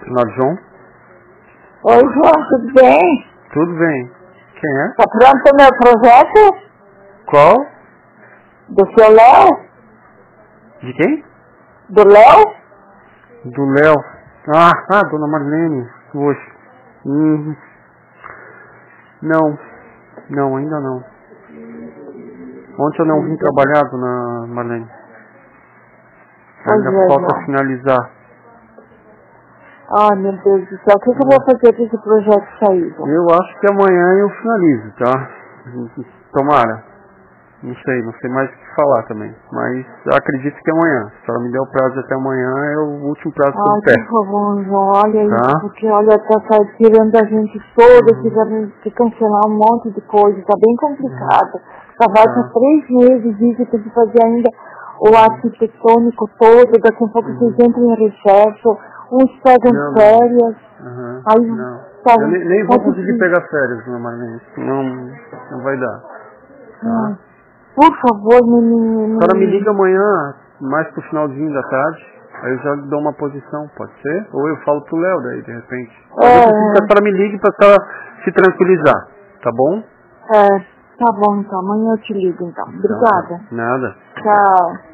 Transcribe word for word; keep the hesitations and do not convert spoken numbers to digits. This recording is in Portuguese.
Najon? Oi, João, tudo bem? Tudo bem. Quem é? Tá pronto o meu projeto? Qual? Do seu Léo? De quem? Do Léo? Do Léo. Ah, ah, dona Marlene. Hoje. Hum. Não. Não, ainda não. Ontem eu não vim trabalhar, dona Marlene. Ainda Pois é, falta João. finalizar. Ai, meu Deus do céu, o que, que eu vou fazer com esse projeto sair, João? Eu acho que amanhã eu finalizo, tá? Tomara. Não sei, não sei mais o que falar também. Mas eu acredito que amanhã. Se ela me der o prazo até amanhã, é o último prazo que eu Ai, peço. por favor, João, olha isso, Tá? porque olha, tá tá tirando a gente toda, tivemos que cancelar um monte de coisa, tá bem complicado. Já vai Tá. por três meses isso, tem que fazer ainda o arquitetônico todo, daqui a pouco vocês entram em recesso, uns pegam Não, não. férias, Aham, aí não. tá, Eu nem, nem tá vou conseguir difícil. pegar férias, dona Marlene. Não, não vai dar. Ai, Tá? por favor, menino, A senhora me liga amanhã, mais pro finalzinho da tarde. Aí eu já dou uma posição, pode ser? Ou eu falo pro Léo daí, de repente. Mas eu preciso que a senhora me ligue pra senhora se tranquilizar, tá bom? É, tá bom então, amanhã eu te ligo então. Obrigada. Nada. Tchau.